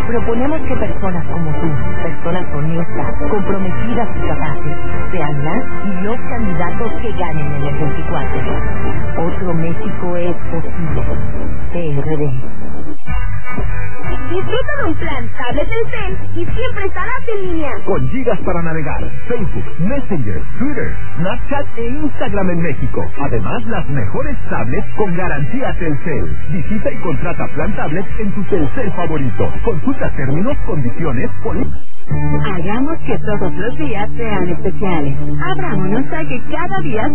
Proponemos que personas como tú, personas honestas, comprometidas y capaces, sean las y los candidatos que ganen en el 24. Otro México es posible. PRD. Disfruta de un plan tablet Telcel y siempre estarás en línea. Con gigas para navegar, Facebook, Messenger, Twitter, Snapchat e Instagram en México. Además, las mejores tablets con garantía Telcel. Visita y contrata plan tablet en tu Telcel favorito. Consulta términos, condiciones, Hagamos que todos los días sean especiales. Abrámonos a que cada día